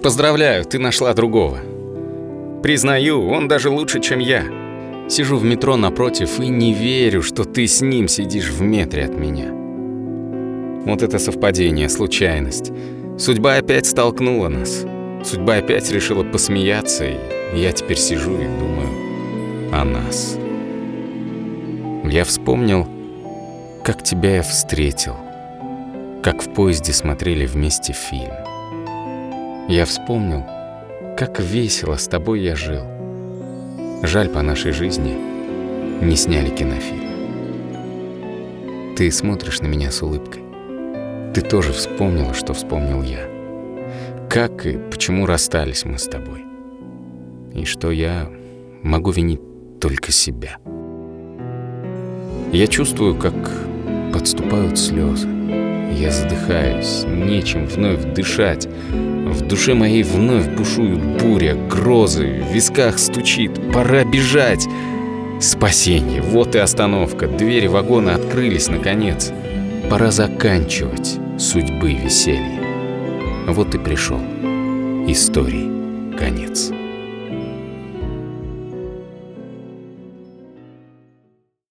Поздравляю, ты нашла другого. Признаю, он даже лучше, чем я. Сижу в метро напротив и не верю, что ты с ним сидишь в метре от меня. Вот это совпадение, случайность. Судьба опять столкнула нас. Судьба опять решила посмеяться, и я теперь сижу и думаю о нас. Я вспомнил, как тебя я встретил, как в поезде смотрели вместе фильм. Я вспомнил, как весело с тобой я жил. Жаль, по нашей жизни не сняли кинофильм. Ты смотришь на меня с улыбкой. Ты тоже вспомнила, что вспомнил я. Как и почему расстались мы с тобой. И что я могу винить только себя. Я чувствую, как подступают слезы. Я задыхаюсь, нечем вновь дышать. В душе моей вновь бушуют буря, грозы, в висках стучит. Пора бежать. Спасение, вот и остановка. Двери вагона открылись наконец. Пора заканчивать судьбы веселье. Вот и пришел истории конец.